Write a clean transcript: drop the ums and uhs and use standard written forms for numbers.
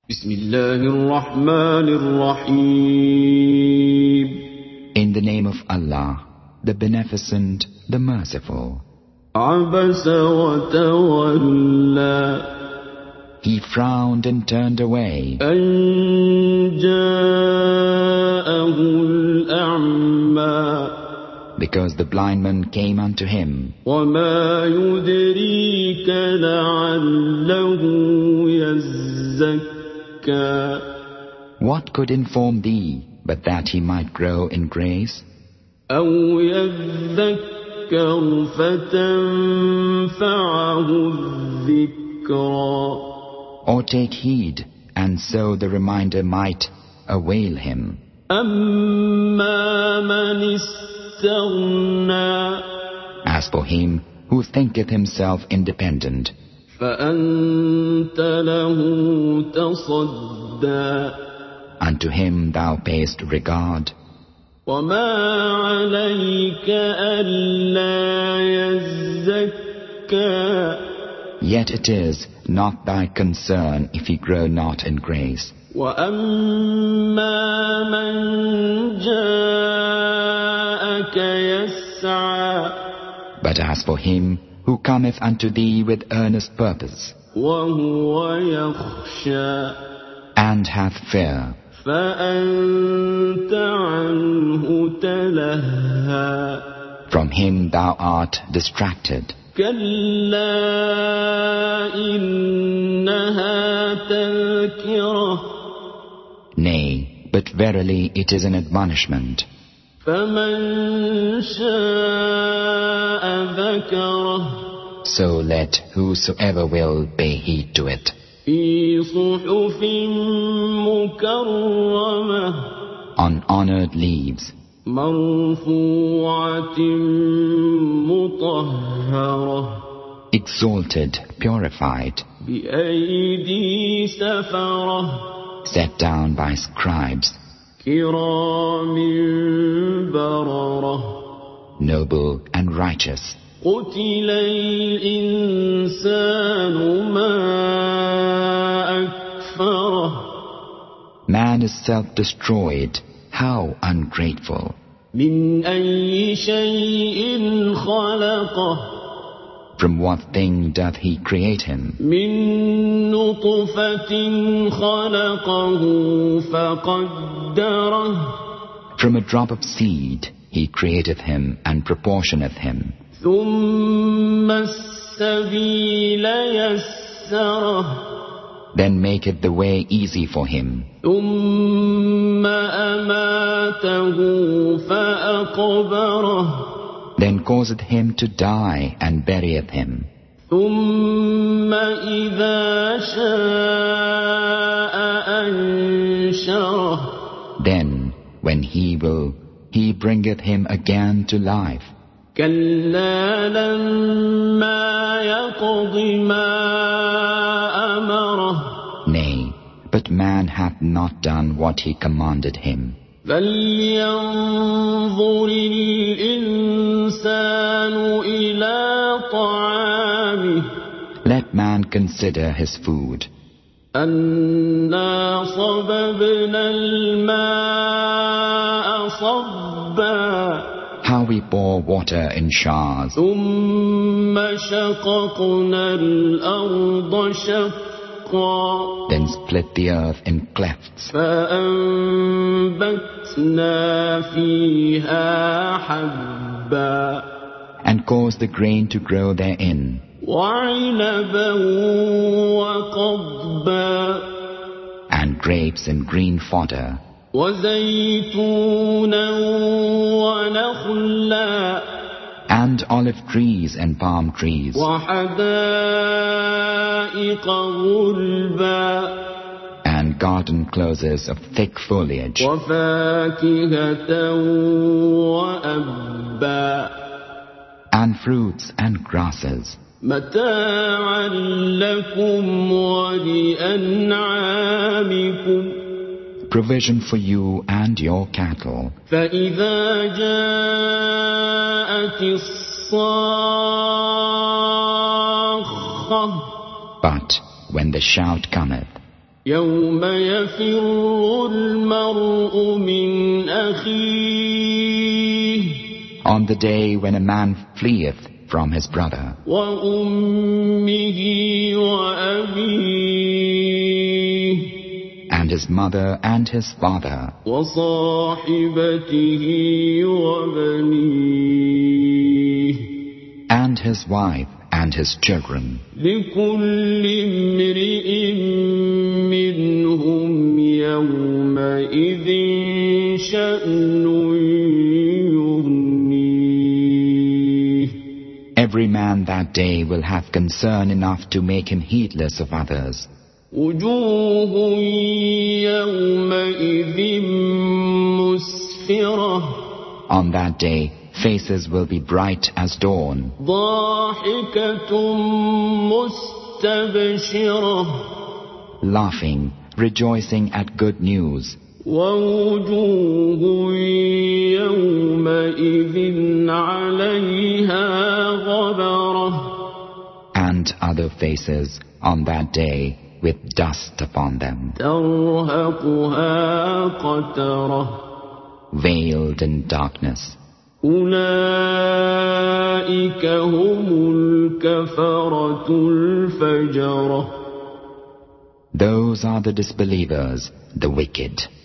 بسم الله الرحمن الرحيم. In the name of Allah, the Beneficent, the Merciful. عبس وتولى. He frowned and turned away أن جاءه الأعمى. because the blind man came unto him. وما يدريك لعله يزكى. What could inform thee but that he might grow in grace? أو يذكر فتنفعه الذكرى. Or take heed, and so the reminder might avail him. أما من استغنى. As for him who thinketh himself independent, فأنت له تصدى. unto him thou payest regard. وما عليك ألا يزكى. Yet it is not thy concern if he grow not in grace. وأما من جاءك يسعى. But as for him who cometh unto thee with earnest purpose, وهو يخشى. and hath fear, فأنت عنه تلهى. from him thou art distracted. كلا إنها تذكرة. Nay, but verily it is an admonishment. فمن شاء ذكره. So let whosoever will pay heed to it. في صحف مكرمة. On honored leaves, مرفوعة مطهرة. exalted, purified, بأيدي سفرة. set down by scribes, كرام بررة. noble and righteous. قتل الإنسان ما أكفره. Man is self-destroyed, how ungrateful. من أي شيء خلقه. From what thing doth he create him? من نطفة خلقه فقدره. From a drop of seed he createth him and proportioneth him. ثم السبيل يسره. Then maketh the way easy for him. ثم أماته فأقبره. Then causeth him to die and buryeth him. ثم إذا شاء أنشره. Then, when he will, he bringeth him again to life. كلا لما يقض ما أمره. Nay, but man hath not done what he commanded him. فلينظر الإنسان إلى طعامه. Let man consider his food. أنا صببنا الماء صبا. How we pour water in showers. ثم شققنا الأرض شقا. Then split the earth in clefts. فأنبتنا فيها حبا. And cause the grain to grow therein. وعنبا وقضبا. And grapes and green fodder. وزيتونا ونخلا. And olive trees and palm trees. وحدائق غلبا. And garden closes of thick foliage. وفاكهة وأبا. And fruits and grasses. متاعا لكم ولأنعامكم. Provision for you and your cattle. فإذا جاءت الصاخة. But when the shout cometh, يوم يفر المرء من أخيه On the day when a man fleeth from his brother, وأمه وأبيه and his mother and his father, وصاحبته وبنيه and his wife and his children. لكل امرئ منهم يومئذ شأن يغنيه. Every man that day will have concern enough to make him heedless of others. وجوه يومئذ مسفرة On that day, faces will be bright as dawn, ضاحكة مستبشرة laughing, rejoicing at good news, ووجوه يومئذ عليها غبرة and other faces on that day with dust upon them, ترهقها قترة veiled in darkness. أولئك هم الكفرة الفجرة. Those are the disbelievers, the wicked.